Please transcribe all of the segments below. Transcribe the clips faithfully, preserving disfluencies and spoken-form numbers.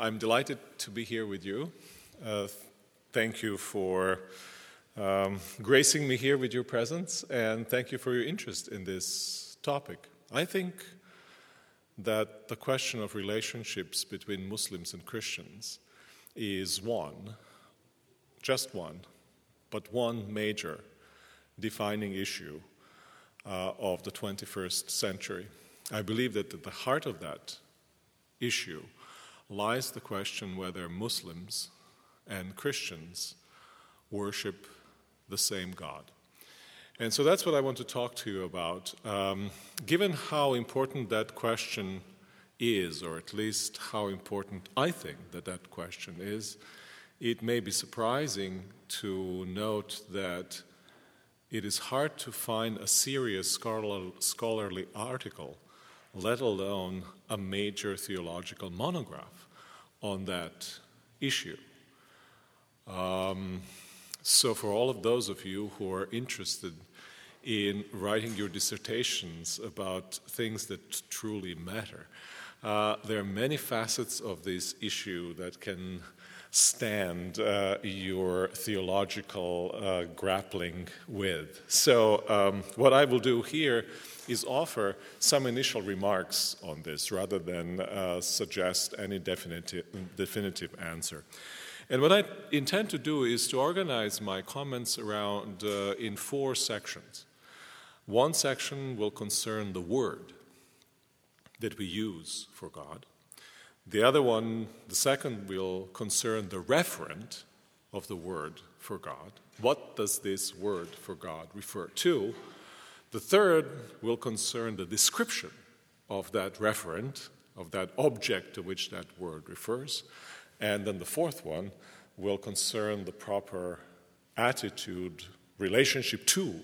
I'm delighted to be here with you. Uh, thank you for um, gracing me here with your presence, and thank you for your interest in this topic. I think that the question of relationships between Muslims and Christians is one, just one, but one major defining issue uh, of the twenty-first century. I believe that at the heart of that issue lies the question whether Muslims and Christians worship the same God. And so that's what I want to talk to you about. Um, given how important that question is, or at least how important I think that that question is, it may be surprising to note that it is hard to find a serious scholar, scholarly article, let alone a major theological monograph on that issue. Um, so for all of those of you who are interested in writing your dissertations about things that truly matter, uh, there are many facets of this issue that can stand uh, your theological uh, grappling with. So um, what I will do here is offer some initial remarks on this rather than uh, suggest any definitive, definitive answer. And what I intend to do is to organize my comments around uh, in four sections. One section will concern the word that we use for God. The other one, the second, will concern the referent of the word for God. What does this word for God refer to? The third will concern the description of that referent, of that object to which that word refers. And then the fourth one will concern the proper attitude, relationship to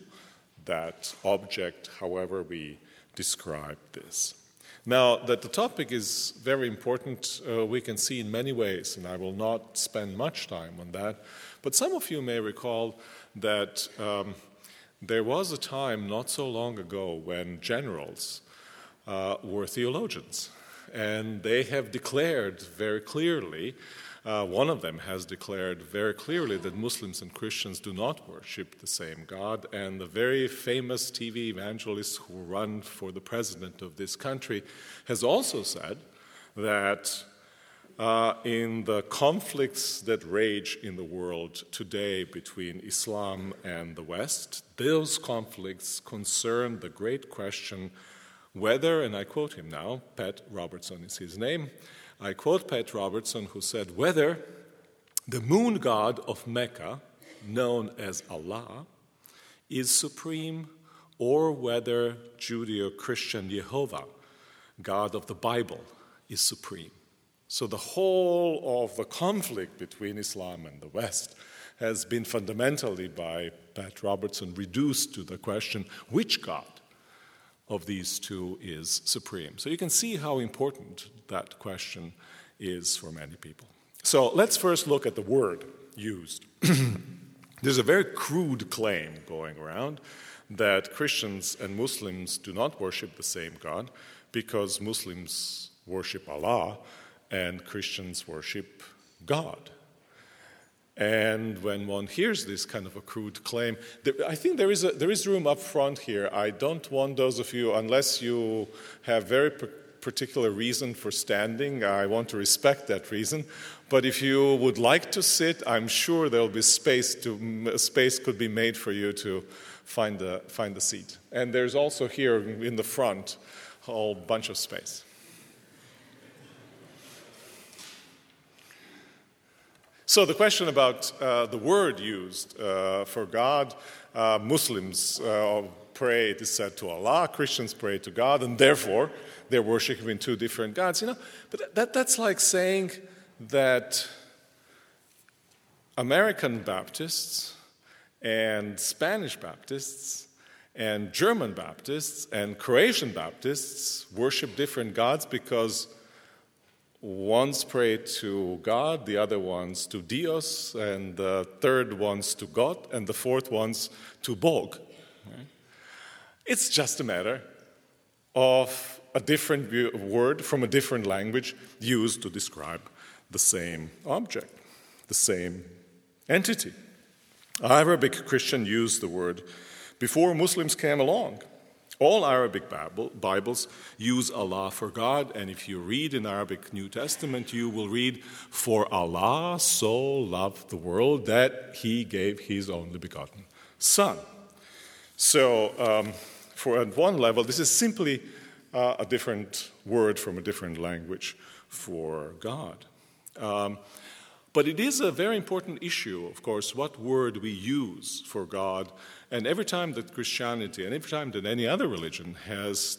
that object, however we describe this. Now, that the topic is very important, uh, we can see in many ways, and I will not spend much time on that. But some of you may recall that um, there was a time not so long ago when generals uh, were theologians, and they have declared very clearly, uh, one of them has declared very clearly that Muslims and Christians do not worship the same God, and the very famous T V evangelist who ran for the president of this country has also said that uh, in the conflicts that rage in the world today between Islam and the West, those conflicts concern the great question whether, and I quote him now, Pat Robertson is his name, I quote Pat Robertson, who said, whether the moon god of Mecca, known as Allah, is supreme, or whether Judeo-Christian Jehovah, God of the Bible, is supreme. So the whole of the conflict between Islam and the West has been fundamentally, by Pat Robertson, reduced to the question, which God of these two is supreme? So you can see how important that question is for many people. So let's first look at the word used. There's a very crude claim going around that Christians and Muslims do not worship the same God because Muslims worship Allah and Christians worship God. And when one hears this kind of a crude claim, there, I think there is a, there is room up front here. I don't want those of you, unless you have very p- particular reason for standing, I want to respect that reason. But if you would like to sit, I'm sure there will be space to space could be made for you to find the find the seat. And there's also here in the front a whole bunch of space. So the question about uh, the word used uh, for God, uh, Muslims uh, pray, it is said, to Allah, Christians pray to God, and therefore they're worshiping two different gods. You know, but that, that's like saying that American Baptists and Spanish Baptists and German Baptists and Croatian Baptists worship different gods because one's pray to God, the other one's to Dios, and the third one's to God, and the fourth one's to Bog. It's just a matter of a different word from a different language used to describe the same object, the same entity. Arabic Christians used the word before Muslims came along. All Arabic Bible, Bibles use Allah for God, and if you read in Arabic New Testament, you will read, "For Allah so loved the world that He gave His only begotten Son." So, um, for at one level, this is simply uh, a different word from a different language for God. Um, But it is a very important issue, of course, what word we use for God. And every time that Christianity and every time that any other religion has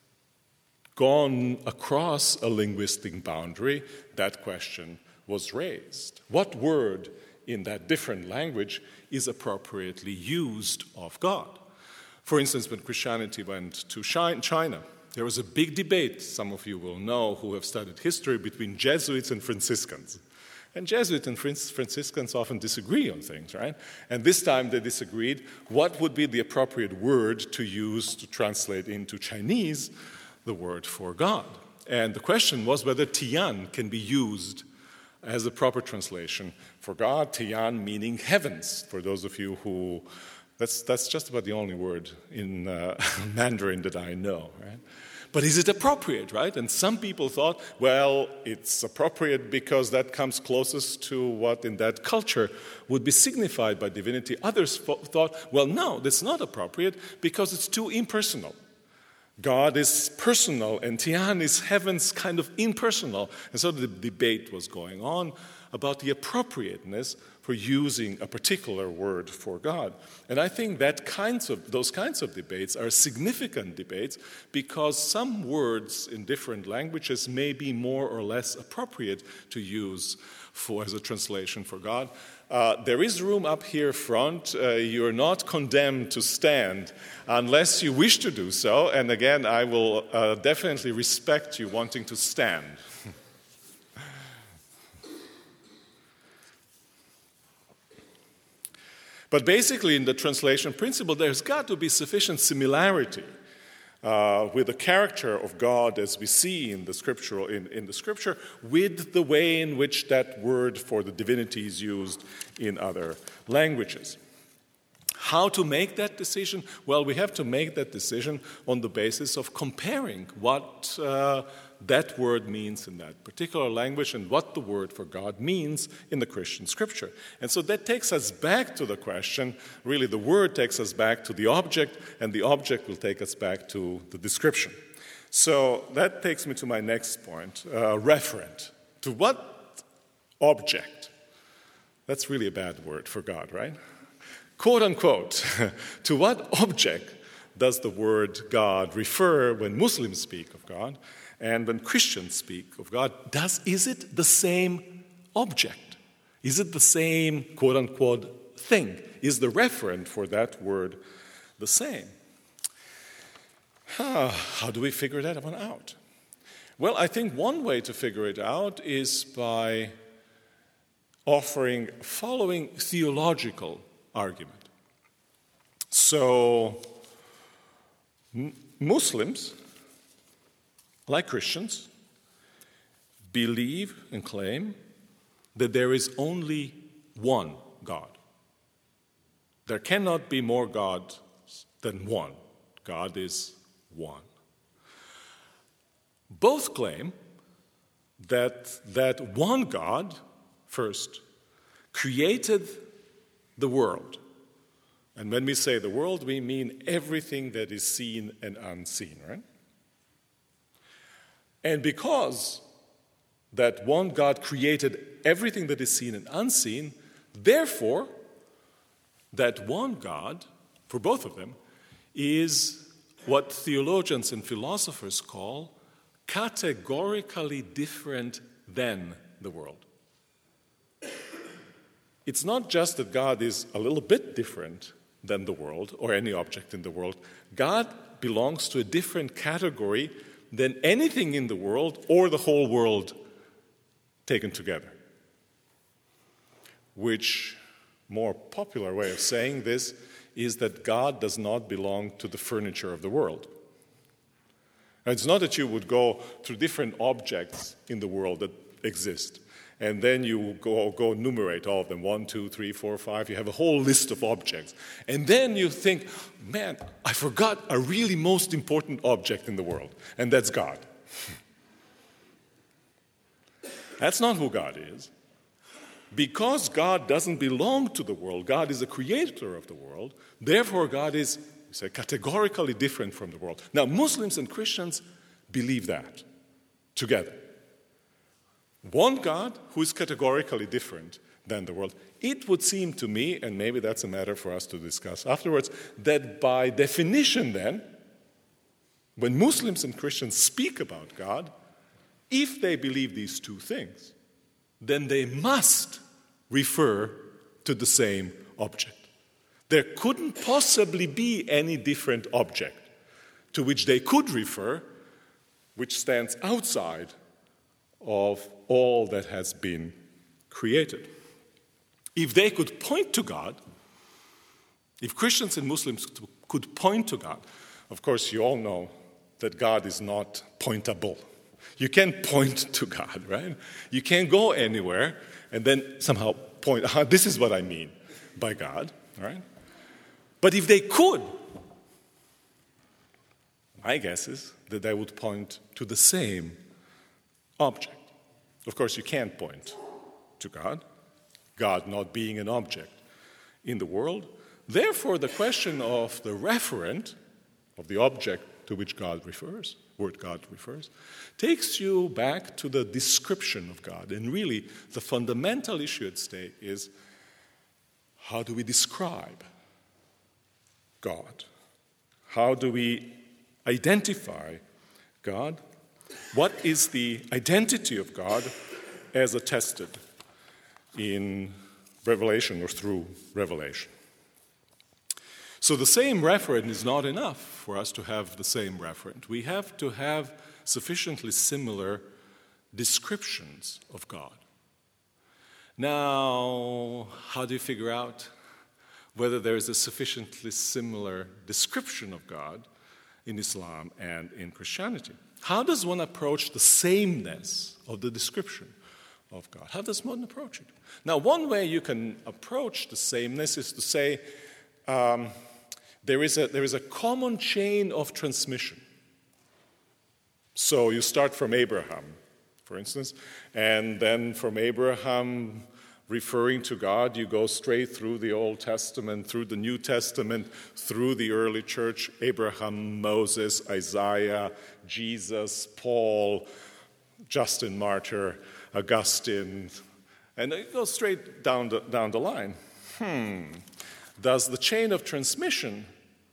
gone across a linguistic boundary, that question was raised. What word in that different language is appropriately used of God? For instance, when Christianity went to China, there was a big debate, some of you will know who have studied history, between Jesuits and Franciscans. And Jesuits and Franciscans often disagree on things, right? And this time they disagreed what would be the appropriate word to use to translate into Chinese the word for God. And the question was whether Tian can be used as a proper translation for God, Tian meaning heavens, for those of you who, that's, that's just about the only word in uh, Mandarin that I know, right? But is it appropriate, right? And some people thought, well, it's appropriate because that comes closest to what in that culture would be signified by divinity. Others thought, well, no, that's not appropriate because it's too impersonal. God is personal and Tian is heaven's kind of impersonal. And so the debate was going on about the appropriateness for using a particular word for God. And I think that kinds of those kinds of debates are significant debates because some words in different languages may be more or less appropriate to use for as a translation for God. Uh, there is room up here front. Uh, you're not condemned to stand unless you wish to do so. And again, I will uh, definitely respect you wanting to stand. But basically, in the translation principle, there's got to be sufficient similarity uh, with the character of God as we see in the scriptural in, in the scripture, with the way in which that word for the divinity is used in other languages. How to make that decision? Well, we have to make that decision on the basis of comparing what uh, that word means in that particular language and what the word for God means in the Christian scripture. And so that takes us back to the question, really the word takes us back to the object, and the object will take us back to the description. So that takes me to my next point, uh, referent. To what object? That's really a bad word for God, right? Quote unquote, to what object does the word God refer when Muslims speak of God and when Christians speak of God? Does, is it the same object? Is it the same quote unquote thing? Is the referent for that word the same? Huh, how do we figure that one out? Well, I think one way to figure it out is by offering following theological argument. So, m- Muslims, like Christians, believe and claim that there is only one God. There cannot be more gods than one. God is one. Both claim that that one God, first, created the world. And when we say the world, we mean everything that is seen and unseen, right? And because that one God created everything that is seen and unseen, therefore, that one God, for both of them, is what theologians and philosophers call categorically different than the world. It's not just that God is a little bit different than the world or any object in the world. God belongs to a different category than anything in the world or the whole world taken together. Which, more popular way of saying this is that God does not belong to the furniture of the world. And it's not that you would go through different objects in the world that exist And then you go, go enumerate all of them, one, two, three, four, five. You have a whole list of objects. And then you think, man, I forgot a really most important object in the world, and that's God. That's not who God is. Because God doesn't belong to the world, God is a creator of the world, therefore God is, we say, categorically different from the world. Now, Muslims and Christians believe that together. One God who is categorically different than the world. It would seem to me, and maybe that's a matter for us to discuss afterwards, that by definition then, when Muslims and Christians speak about God, if they believe these two things, then they must refer to the same object. There couldn't possibly be any different object to which they could refer, which stands outside of all that has been created. If they could point to God, if Christians and Muslims could point to God, of course you all know that God is not pointable. You can't point to God, right? You can't go anywhere and then somehow point, ah, this is what I mean by God, right? But if they could, my guess is that they would point to the same object. Of course, you can't point to God, God not being an object in the world. Therefore, the question of the referent, of the object to which God refers, word God refers, takes you back to the description of God. And really, the fundamental issue at stake is, how do we describe God? How do we identify God? What is the identity of God as attested in Revelation or through Revelation? So the same referent is not enough for us to have the same referent. We have to have sufficiently similar descriptions of God. Now, how do you figure out whether there is a sufficiently similar description of God in Islam and in Christianity? How does one approach the sameness of the description of God? How does one approach it? Now, one way you can approach the sameness is to say um, there is a, there is a common chain of transmission. So you start from Abraham, for instance, and then from Abraham referring to God, you go straight through the Old Testament, through the New Testament, through the early church, Abraham, Moses, Isaiah, Jesus, Paul, Justin Martyr, Augustine, and it goes straight down the, down the line. Hmm. Does the chain of transmission,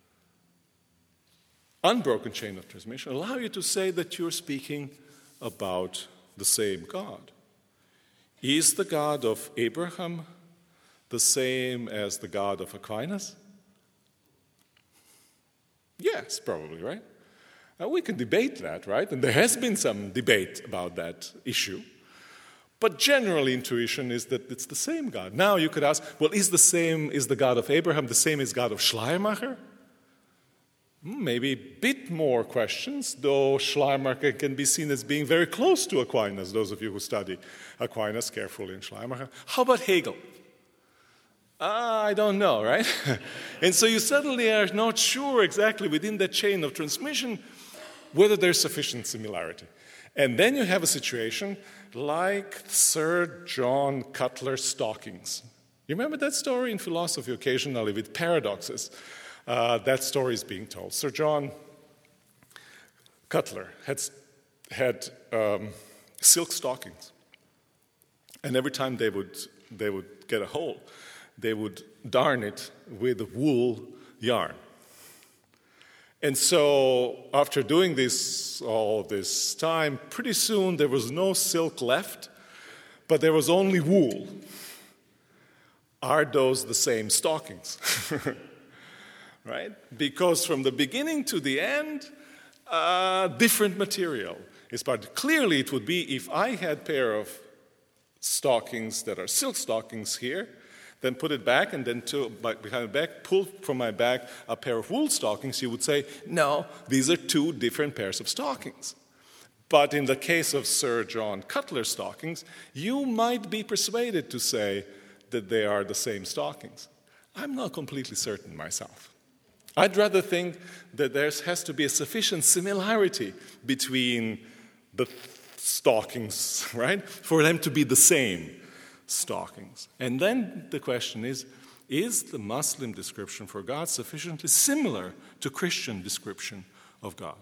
unbroken chain of transmission, allow you to say that you're speaking about the same God? Is the God of Abraham the same as the God of Aquinas? Yes, probably, right? Now, we can debate that, right? And there has been some debate about that issue. But general intuition is that it's the same God. Now you could ask, well, is the same, is the God of Abraham the same as God of Schleiermacher? Maybe a bit more questions, though Schleiermacher can be seen as being very close to Aquinas, those of you who study Aquinas carefully in Schleiermacher. How about Hegel? Uh, I don't know, right? And so you suddenly are not sure exactly within that chain of transmission whether there's sufficient similarity. And then you have a situation like Sir John Cutler's stockings. You remember that story in philosophy occasionally with paradoxes? Uh, that story is being told. Sir John Cutler had, had um, silk stockings. And every time they would, they would get a hole, they would darn it with wool yarn. And so after doing this all this time, pretty soon there was no silk left, but there was only wool. Are those the same stockings? Right? Because from the beginning to the end, uh, different material is part. Clearly it would be if I had a pair of stockings that are silk stockings here, then put it back, and then to, behind the back, pull from my back a pair of wool stockings, you would say, no, these are two different pairs of stockings. But in the case of Sir John Cutler's stockings, you might be persuaded to say that they are the same stockings. I'm not completely certain myself. I'd rather think that there has to be a sufficient similarity between the stockings, right, for them to be the same stockings. And then the question is, is the Muslim description for God sufficiently similar to Christian description of God?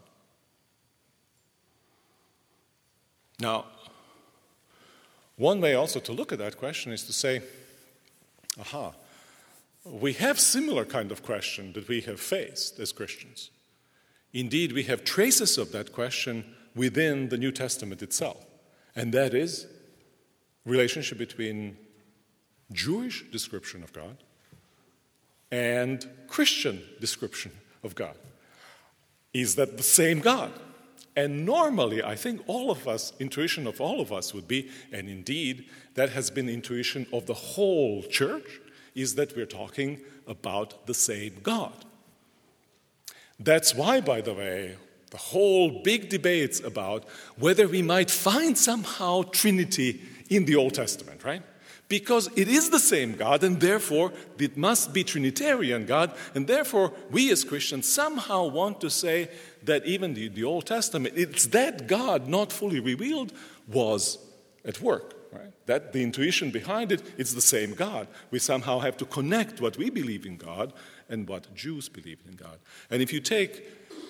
Now, one way also to look at that question is to say, aha, we have similar kind of question that we have faced as Christians. Indeed, we have traces of that question within the New Testament itself, and that is relationship between Jewish description of God and Christian description of God. Is that the same God? And normally, I think all of us, intuition of all of us would be, and indeed, that has been intuition of the whole church, is that we're talking about the same God. That's why, by the way, the whole big debates about whether we might find somehow Trinity in the Old Testament, right? Because it is the same God, and therefore it must be Trinitarian God, and therefore we as Christians somehow want to say that even the, the Old Testament, it's that God not fully revealed was at work, right? That the intuition behind it, it's the same God. We somehow have to connect what we believe in God and what Jews believe in God. And if you take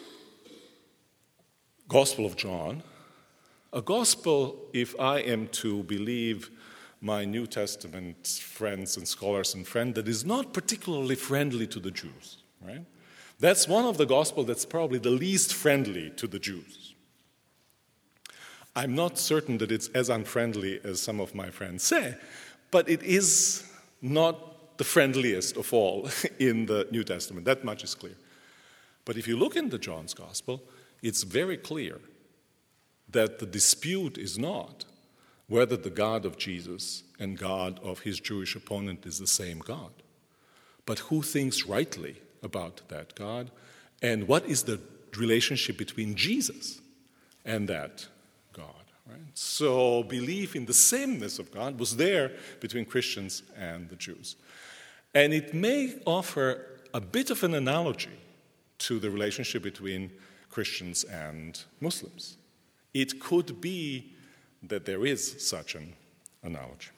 Gospel of John, a gospel, if I am to believe my New Testament friends and scholars and friends, that is not particularly friendly to the Jews, right? That's one of the gospel that's probably the least friendly to the Jews. I'm not certain that it's as unfriendly as some of my friends say, but it is not the friendliest of all in the New Testament. That much is clear. But if you look into John's gospel, it's very clear that the dispute is not whether the God of Jesus and God of his Jewish opponent is the same God, but who thinks rightly about that God, and what is the relationship between Jesus and that God. Right? So belief in the sameness of God was there between Christians and the Jews. And it may offer a bit of an analogy to the relationship between Christians and Muslims. It could be that there is such an analogy.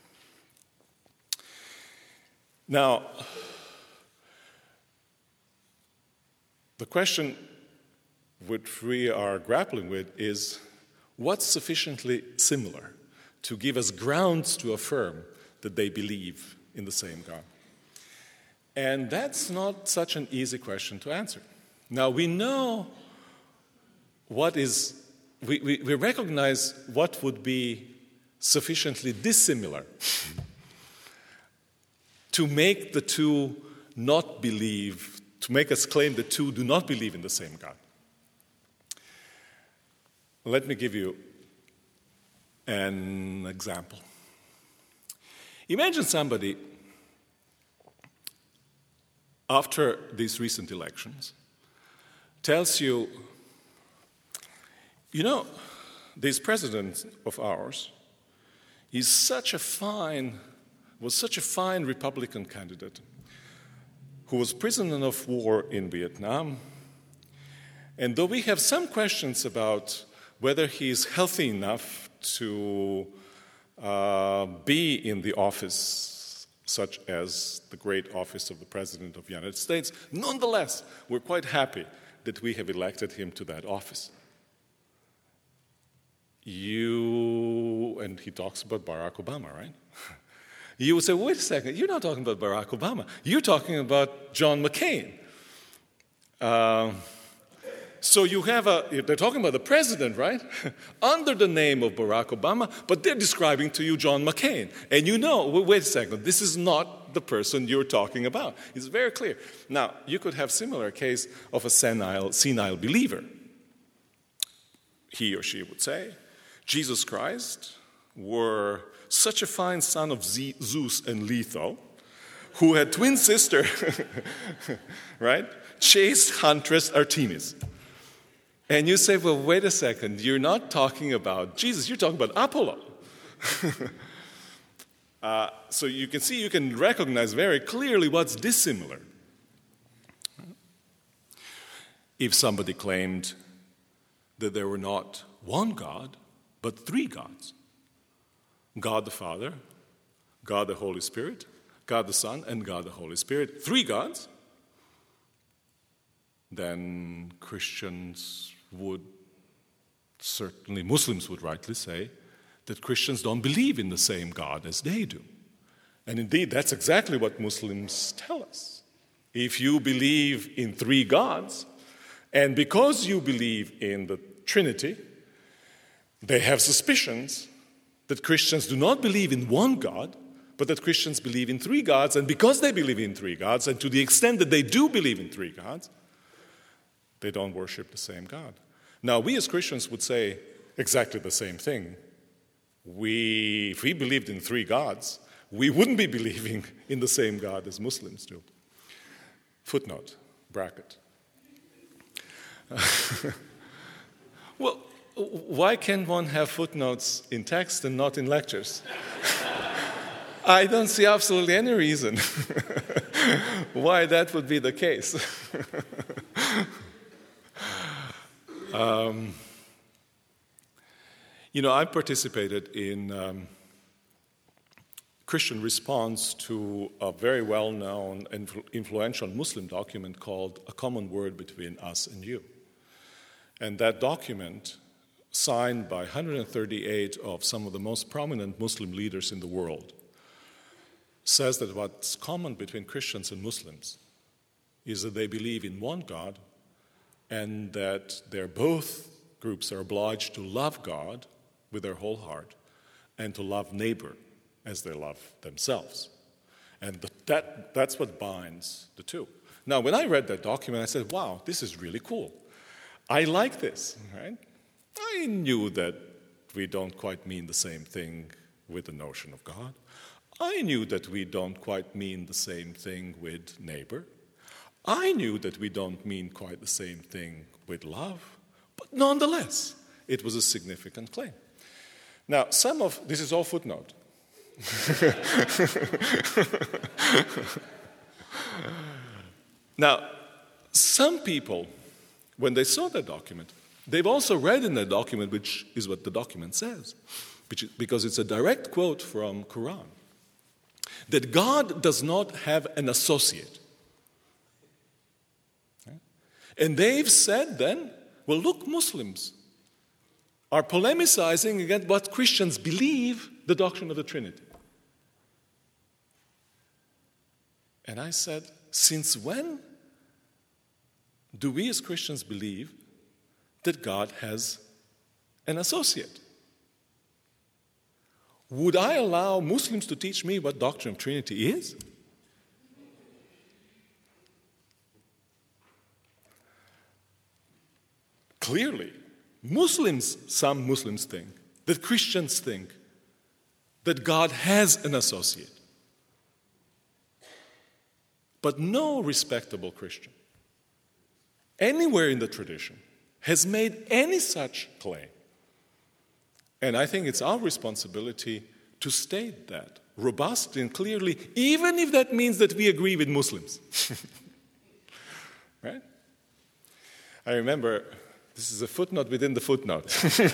Now, the question which we are grappling with is what's sufficiently similar to give us grounds to affirm that they believe in the same God? And that's not such an easy question to answer. Now, we know what is We, we, we recognize what would be sufficiently dissimilar to make the two not believe, to make us claim the two do not believe in the same God. Let me give you an example. Imagine somebody, after these recent elections, tells you, you know, this president of ours is such a fine, was such a fine Republican candidate who was prisoner of war in Vietnam. And though we have some questions about whether he is healthy enough to uh, be in the office such as the great office of the President of the United States, nonetheless, we're quite happy that we have elected him to that office. You, and he talks about Barack Obama, right? You would say, wait a second, you're not talking about Barack Obama. You're talking about John McCain. Uh, so you have a, they're talking about the president, right? Under the name of Barack Obama, but they're describing to you John McCain. And you know, wait a second, this is not the person you're talking about. It's very clear. Now, you could have similar case of a senile, senile believer. He or she would say, Jesus Christ were such a fine son of Zeus and Leto, who had twin sister, right, chaste huntress Artemis. And you say, well, wait a second, you're not talking about Jesus, you're talking about Apollo. uh, so you can see, you can recognize very clearly what's dissimilar. If somebody claimed that there were not one God, but three gods, God the Father, God the Holy Spirit, God the Son, and God the Holy Spirit, three gods, then Christians would, certainly Muslims would rightly say, that Christians don't believe in the same God as they do. And indeed, that's exactly what Muslims tell us. If you believe in three gods, and because you believe in the Trinity, they have suspicions that Christians do not believe in one God, but that Christians believe in three gods, and because they believe in three gods, and to the extent that they do believe in three gods, they don't worship the same God. Now, we as Christians would say exactly the same thing. We, if we believed in three gods, we wouldn't be believing in the same God as Muslims do. Footnote, bracket. Well, why can't one have footnotes in text and not in lectures? I don't see absolutely any reason why that would be the case. um, you know, I participated in um, Christian response to a very well-known and influential Muslim document called A Common Word Between Us and You. And that document, signed by one hundred thirty-eight of some of the most prominent Muslim leaders in the world, says that what's common between Christians and Muslims is that they believe in one God and that they're both groups are obliged to love God with their whole heart and to love neighbor as they love themselves. And that, that's what binds the two. Now, when I read that document, I said, wow, this is really cool. I like this, right? I knew that we don't quite mean the same thing with the notion of God. I knew that we don't quite mean the same thing with neighbor. I knew that we don't mean quite the same thing with love. But nonetheless, it was a significant claim. Now, some of, this is all footnote. Now, some people, when they saw that document, they've also read in that document, which is what the document says, which is, because it's a direct quote from Quran, that God does not have an associate. And they've said then, well, look, Muslims are polemicizing against what Christians believe, the doctrine of the Trinity. And I said, since when do we as Christians believe that God has an associate? Would I allow Muslims to teach me what doctrine of Trinity is? Clearly, Muslims, some Muslims think, that Christians think that God has an associate. But no respectable Christian, anywhere in the tradition, has made any such claim. And I think it's our responsibility to state that robustly and clearly, even if that means that we agree with Muslims. Right? I remember, this is a footnote within the footnote.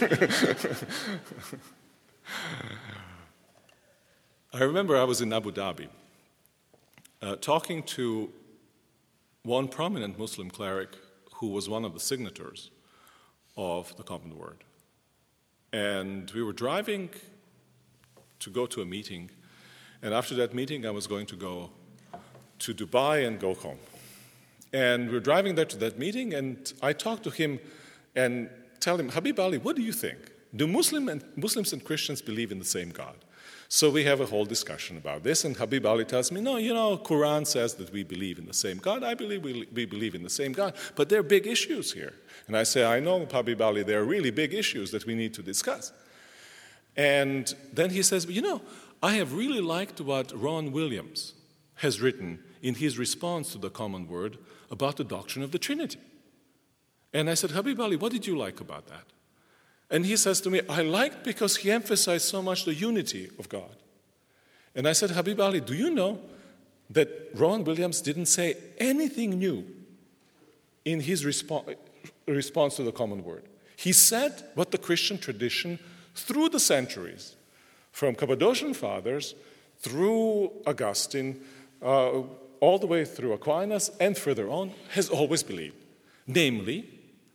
I remember I was in Abu Dhabi uh, talking to one prominent Muslim cleric who was one of the signatories of the Common Word. And we were driving to go to a meeting, and after that meeting I was going to go to Dubai and go home. And we were driving there to that meeting, and I talked to him and tell him, Habib Ali, what do you think? Do Muslim and, Muslims and Christians believe in the same God? So we have a whole discussion about this, and Habib Ali tells me, no, you know, Quran says that we believe in the same God. I believe we, we believe in the same God, but there are big issues here. And I say, I know, Habib Ali, there are really big issues that we need to discuss. And then he says, you know, I have really liked what Ron Williams has written in his response to the Common Word about the doctrine of the Trinity. And I said, Habib Ali, what did you like about that? And he says to me, I liked because he emphasized so much the unity of God. And I said, Habib Ali, do you know that Rowan Williams didn't say anything new in his respo- response to the common word? He said what the Christian tradition through the centuries, from Cappadocian fathers through Augustine, uh, all the way through Aquinas and further on, has always believed. Namely,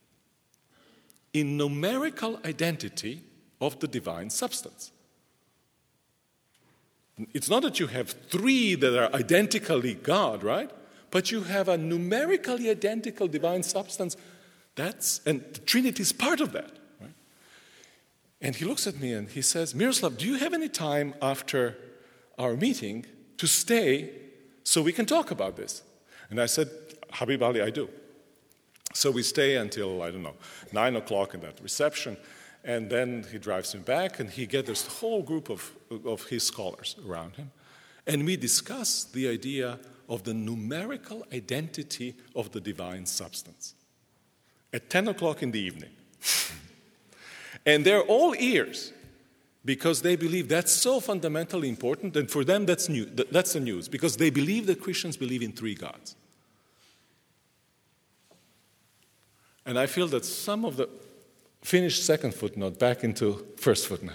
in numerical identity of the divine substance. It's not that you have three that are identically God, right? But you have a numerically identical divine substance. That's, and the Trinity is part of that. Right? And he looks at me and he says, Miroslav, do you have any time after our meeting to stay so we can talk about this? And I said, Habib Ali, I do. So we stay until, I don't know, nine o'clock in that reception, and then he drives me back, and he gathers a whole group of, of his scholars around him, and we discuss the idea of the numerical identity of the divine substance at ten o'clock in the evening. And they're all ears, because they believe that's so fundamentally important, and for them that's new. That's the news, because they believe that Christians believe in three gods. And I feel that some of the finished second footnote back into first footnote.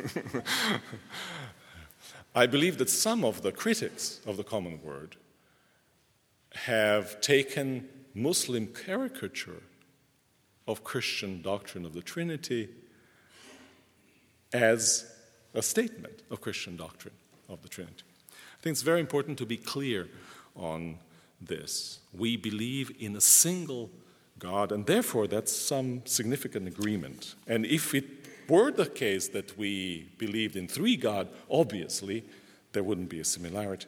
I believe that some of the critics of the common word have taken Muslim caricature of Christian doctrine of the Trinity as a statement of Christian doctrine of the Trinity. I think it's very important to be clear on this. We believe in a single God, and therefore that's some significant agreement. And if it were the case that we believed in three God, obviously there wouldn't be a similarity.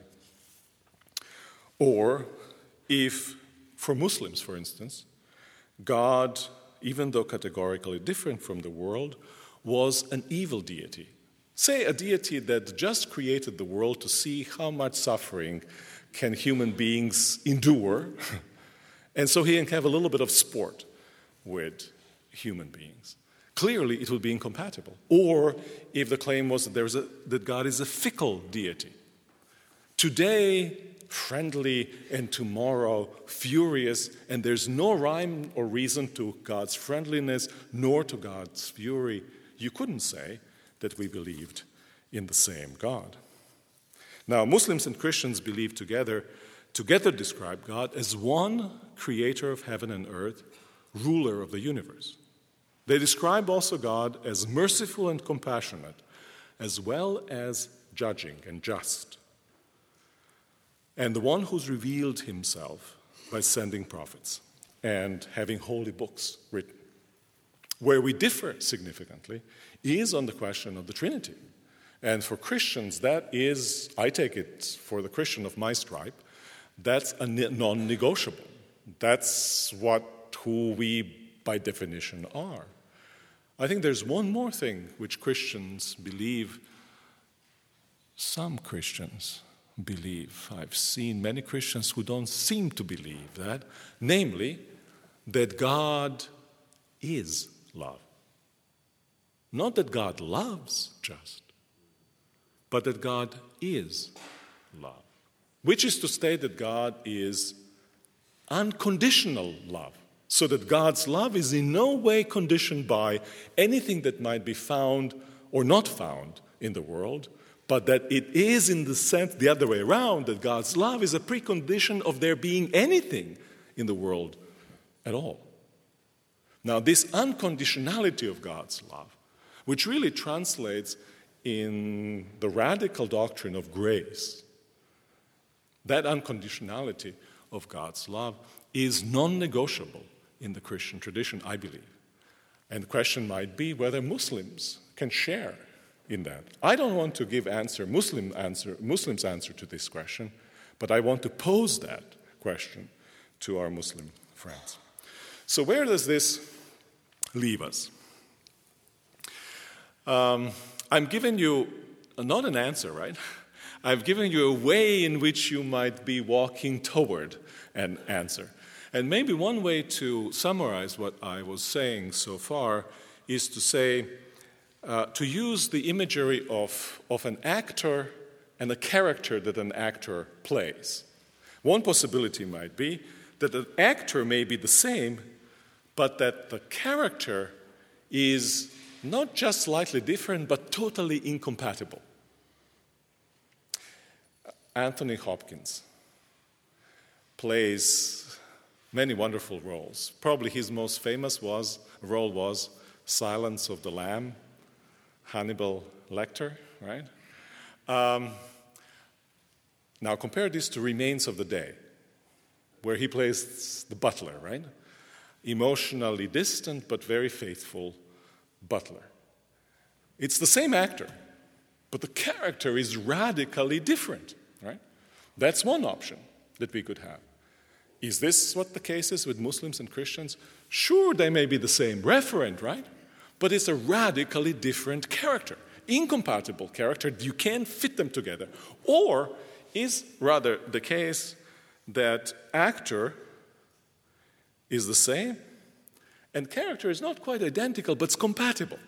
Or if, for Muslims, for instance, God, even though categorically different from the world, was an evil deity. Say a deity that just created the world to see how much suffering can human beings endure. And so he can have a little bit of sport with human beings. Clearly, it would be incompatible. Or if the claim was that, there's a, that God is a fickle deity. Today, friendly, and tomorrow, furious, and there's no rhyme or reason to God's friendliness nor to God's fury. You couldn't say that we believed in the same God. Now, Muslims and Christians believe together Together describe God as one creator of heaven and earth, ruler of the universe. They describe also God as merciful and compassionate, as well as judging and just, and the one who's revealed himself by sending prophets and having holy books written. Where we differ significantly is on the question of the Trinity. And for Christians, that is, I take it for the Christian of my stripe, that's a non-negotiable. That's what who we, by definition, are. I think there's one more thing which Christians believe, some Christians believe. I've seen many Christians who don't seem to believe that, namely, that God is love. Not that God loves just, but that God is love. Which is to state that God is unconditional love, so that God's love is in no way conditioned by anything that might be found or not found in the world, but that it is in the sense the other way around, that God's love is a precondition of there being anything in the world at all. Now, this unconditionality of God's love, which really translates in the radical doctrine of grace, that unconditionality of God's love is non-negotiable in the Christian tradition, I believe. And the question might be whether Muslims can share in that. I don't want to give answer, Muslim answer, Muslims' answer to this question, but I want to pose that question to our Muslim friends. So where does this leave us? Um, I'm giving you not an answer, right? I've given you a way in which you might be walking toward an answer. And maybe one way to summarize what I was saying so far is to say, uh, to use the imagery of, of an actor and a character that an actor plays. One possibility might be that an actor may be the same, but that the character is not just slightly different, but totally incompatible. Anthony Hopkins plays many wonderful roles. Probably his most famous was, role was Silence of the Lamb, Hannibal Lecter, right? Um, now compare this to Remains of the Day, where he plays the butler, right? Emotionally distant but very faithful butler. It's the same actor, but the character is radically different, right? That's one option that we could have. Is this what the case is with Muslims and Christians? Sure, they may be the same referent, right? But it's a radically different character, incompatible character. You can't fit them together. Or is rather the case that actor is the same and character is not quite identical, but it's compatible.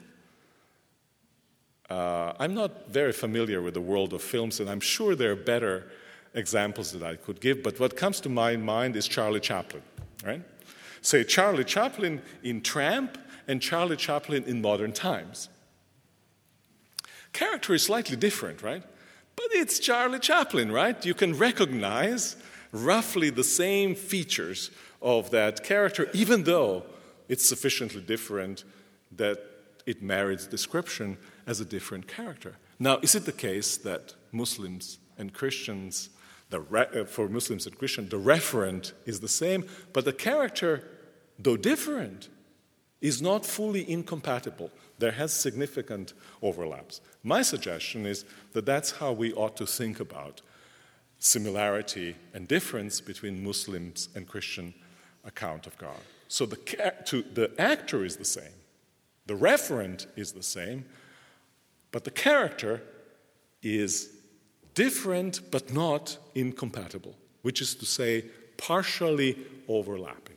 Uh, I'm not very familiar with the world of films, and I'm sure there are better examples that I could give, but what comes to my mind is Charlie Chaplin, right? Say Charlie Chaplin in Tramp and Charlie Chaplin in Modern Times. Character is slightly different, right? But it's Charlie Chaplin, right? You can recognize roughly the same features of that character, even though it's sufficiently different that it merits description as a different character. Now, is it the case that Muslims and Christians, the re- for Muslims and Christians, the referent is the same, but the character, though different, is not fully incompatible? There has significant overlaps. My suggestion is that that's how we ought to think about similarity and difference between Muslims and Christian account of God. So the, to, the actor is the same, the referent is the same, but the character is different but not incompatible, which is to say partially overlapping.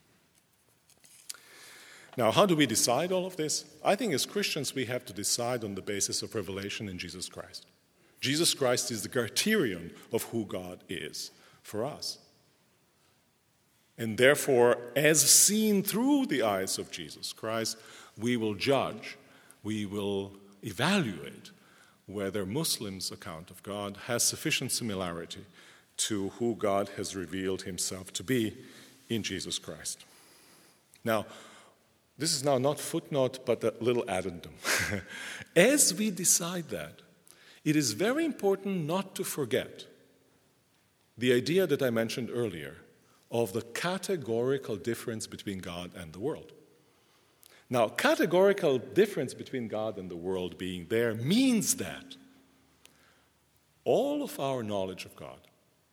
Now, how do we decide all of this? I think as Christians we have to decide on the basis of revelation in Jesus Christ. Jesus Christ is the criterion of who God is for us. And therefore, as seen through the eyes of Jesus Christ, we will judge, we will evaluate whether Muslims' account of God has sufficient similarity to who God has revealed himself to be in Jesus Christ. Now, this is now not footnote, but a little addendum. As we decide that, it is very important not to forget the idea that I mentioned earlier of the categorical difference between God and the world. Now, categorical difference between God and the world being there means that all of our knowledge of God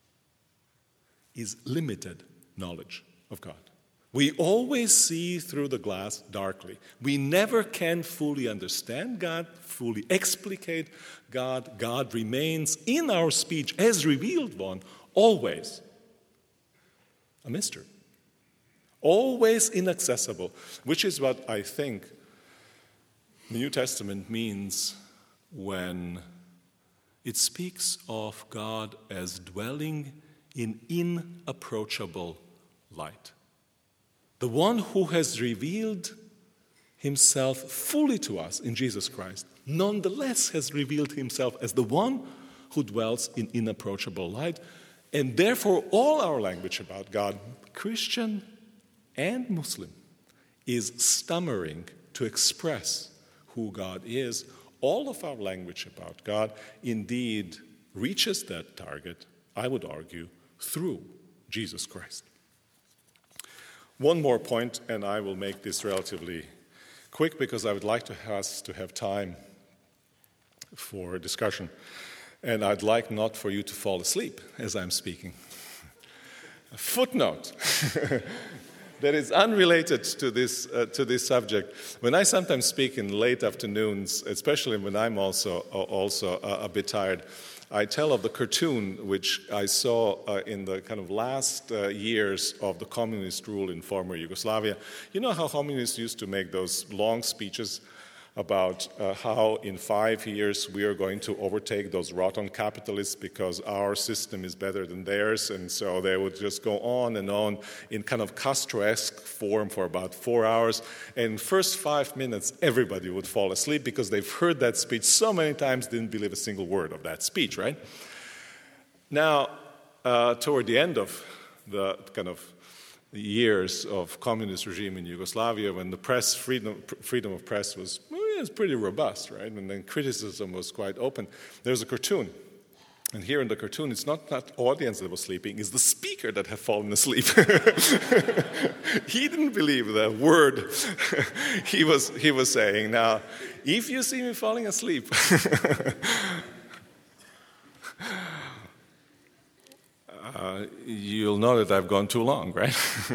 is limited knowledge of God. We always see through the glass darkly. We never can fully understand God, fully explicate God. God remains in our speech as revealed one, always a mystery. Always inaccessible, which is what I think the New Testament means when it speaks of God as dwelling in inapproachable light. The one who has revealed himself fully to us in Jesus Christ, nonetheless has revealed himself as the one who dwells in inapproachable light. And therefore, all our language about God, Christian and Muslim, is stammering to express who God is. All of our language about God indeed reaches that target, I would argue, through Jesus Christ. One more point, and I will make this relatively quick because I would like to us to have time for discussion. And I'd like not for you to fall asleep as I'm speaking. A footnote that is unrelated to this, uh, to this subject. When I sometimes speak in late afternoons, especially when I'm also, uh, also uh, a bit tired, I tell of the cartoon which I saw uh, in the kind of last uh, years of the communist rule in former Yugoslavia. You know how communists used to make those long speeches about uh, how in five years we are going to overtake those rotten capitalists because our system is better than theirs, and so they would just go on and on in kind of Castro-esque form for about four hours. And first five minutes, everybody would fall asleep because they've heard that speech so many times, didn't believe a single word of that speech, right? Now, uh, toward the end of the kind of years of communist regime in Yugoslavia, when the press freedom freedom of press was well, yeah, it was pretty robust, right, and then criticism was quite open. There's a cartoon, and here in the cartoon, it's not that audience that was sleeping; it's the speaker that had fallen asleep. He didn't believe the word he was he was saying. Now, if you see me falling asleep. Uh, you'll know that I've gone too long, right?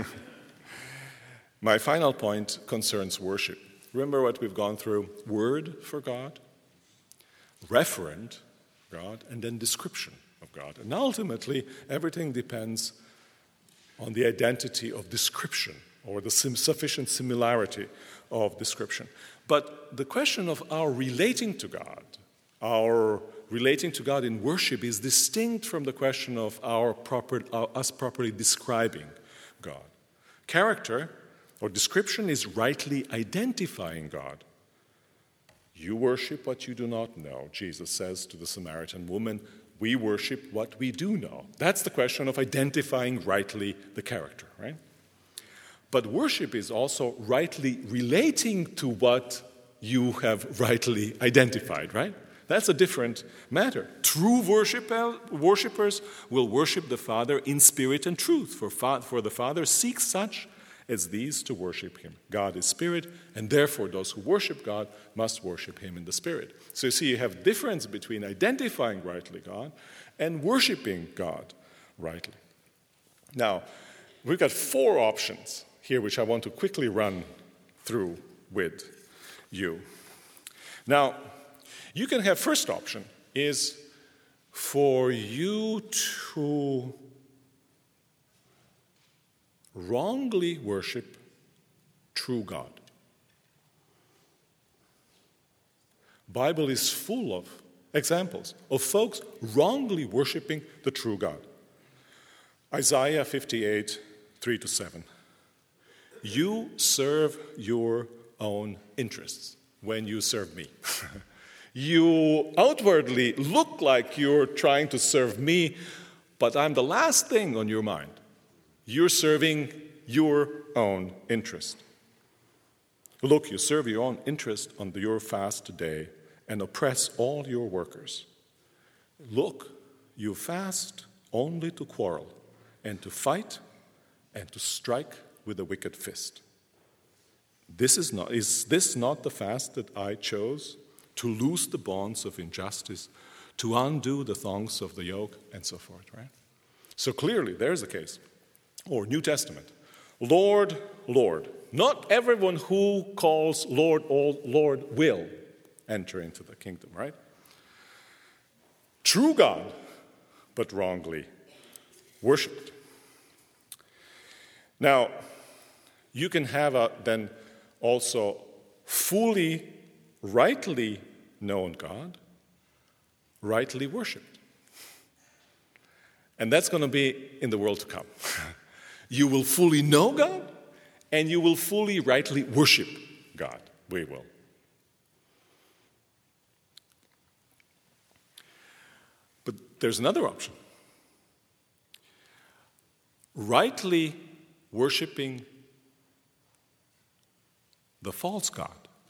My final point concerns worship. Remember what we've gone through? Word for God, referent God, and then description of God. And ultimately, everything depends on the identity of description or the sim- sufficient similarity of description. But the question of our relating to God, our relating to God in worship is distinct from the question of our proper, uh, us properly describing God. Character or description is rightly identifying God. You worship what you do not know, Jesus says to the Samaritan woman. We worship what we do know. That's the question of identifying rightly the character, right? But worship is also rightly relating to what you have rightly identified, right? That's a different matter. True worship, worshipers will worship the Father in spirit and truth, for, fa- for the Father seeks such as these to worship him. God is spirit, and therefore those who worship God must worship him in the spirit. So you see, you have difference between identifying rightly God and worshiping God rightly. Now, we've got four options here which I want to quickly run through with you. Now, you can have first option is for you to wrongly worship true God. Bible is full of examples of folks wrongly worshiping the true God. Isaiah fifty-eight, three to seven. You serve your own interests when you serve me. You outwardly look like you're trying to serve me, but I'm the last thing on your mind. You're serving your own interest. Look, you serve your own interest on your fast today and oppress all your workers. Look, you fast only to quarrel and to fight and to strike with a wicked fist. This is not, is this not the fast that I chose? To loose the bonds of injustice, to undo the thongs of the yoke, and so forth, right? So clearly, there's a case. Or New Testament. Lord, Lord. Not everyone who calls Lord, Lord will enter into the kingdom, right? True God, but wrongly worshipped. Now, you can have a then also fully rightly known God, rightly worshipped. And that's going to be in the world to come. You will fully know God, and you will fully rightly worship God. We will. But there's another option. Rightly worshiping the false God.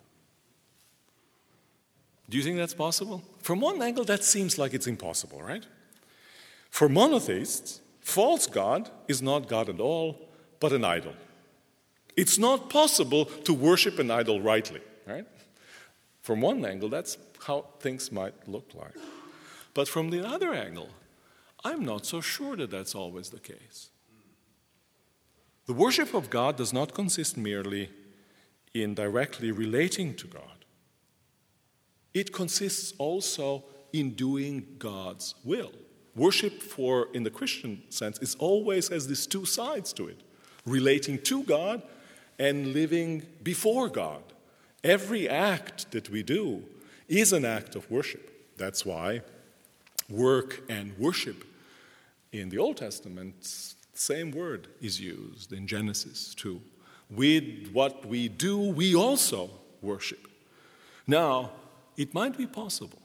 Do you think that's possible? From one angle, that seems like it's impossible, right? For monotheists, false God is not God at all, but an idol. It's not possible to worship an idol rightly, right? From one angle, that's how things might look like. But from the other angle, I'm not so sure that that's always the case. The worship of God does not consist merely in directly relating to God. It consists also in doing God's will. Worship, for in the Christian sense, is always has these two sides to it, relating to God and living before God. Every act that we do is an act of worship. That's why work and worship in the Old Testament, same word is used in Genesis two. With what we do, we also worship. Now, it might be possible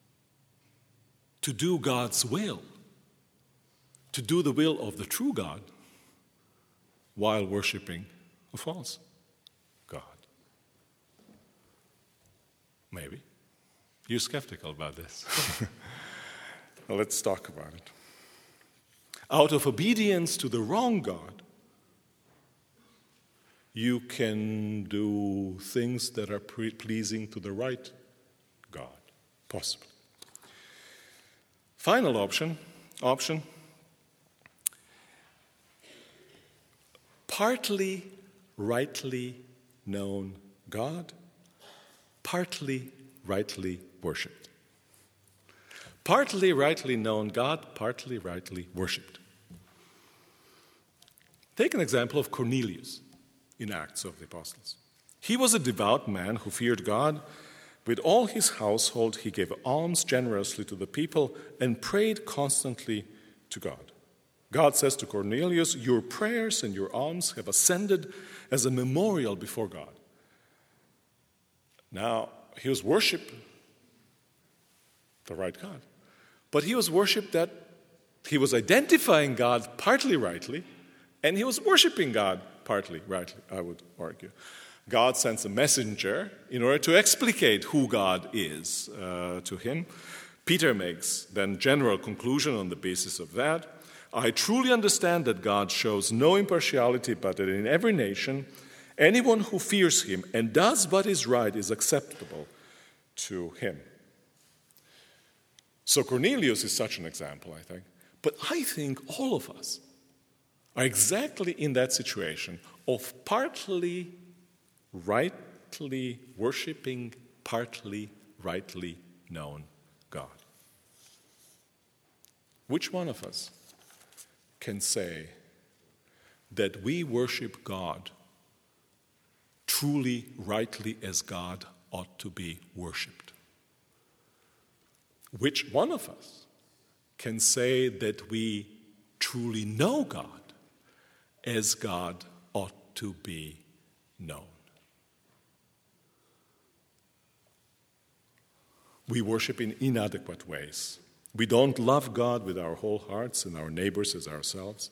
to do God's will, to do the will of the true God, while worshiping a false God. Maybe. You're skeptical about this. Well, let's talk about it. Out of obedience to the wrong God, you can do things that are pre- pleasing to the right God, possibly. Final option, option, partly rightly known God, partly rightly worshipped. Partly rightly known God, partly rightly worshipped. Take an example of Cornelius in Acts of the Apostles. He was a devout man who feared God. With all his household, he gave alms generously to the people and prayed constantly to God. God says to Cornelius, "Your prayers and your alms have ascended as a memorial before God." Now, he was worshiped the right God. But he was worshipped that he was identifying God partly rightly, and he was worshiping God partly rightly, I would argue. God sends a messenger in order to explicate who God is uh, to him. Peter makes then general conclusion on the basis of that. "I truly understand that God shows no impartiality, but that in every nation, anyone who fears him and does what is right is acceptable to him." So Cornelius is such an example, I think. But I think all of us are exactly in that situation of partly rightly worshiping, partly rightly known God. Which one of us can say that we worship God truly, rightly as God ought to be worshipped? Which one of us can say that we truly know God as God ought to be known? We worship in inadequate ways. We don't love God with our whole hearts and our neighbors as ourselves.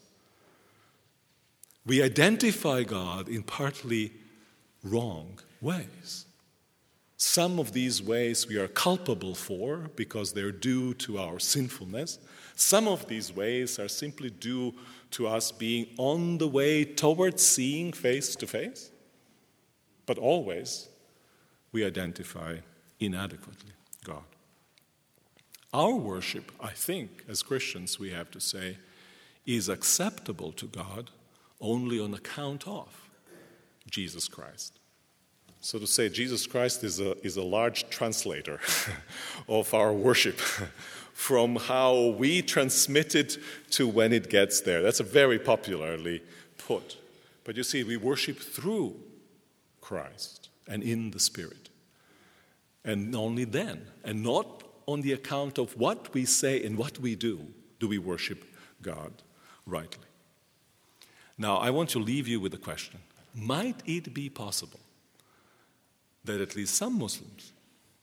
We identify God in partly wrong ways. Some of these ways we are culpable for because they're due to our sinfulness. Some of these ways are simply due to us being on the way towards seeing face to face. But always we identify inadequately God. Our worship, I think, as Christians we have to say, is acceptable to God only on account of Jesus Christ. So to say, Jesus Christ is a, is a large translator of our worship from how we transmit it to when it gets there. That's a very popularly put. But you see, we worship through Christ and in the Spirit. And only then, and not on the account of what we say and what we do, do we worship God rightly. Now, I want to leave you with a question. Might it be possible that at least some Muslims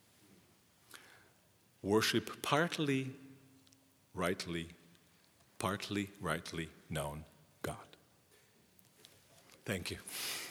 worship partly rightly, partly rightly known God? Thank you.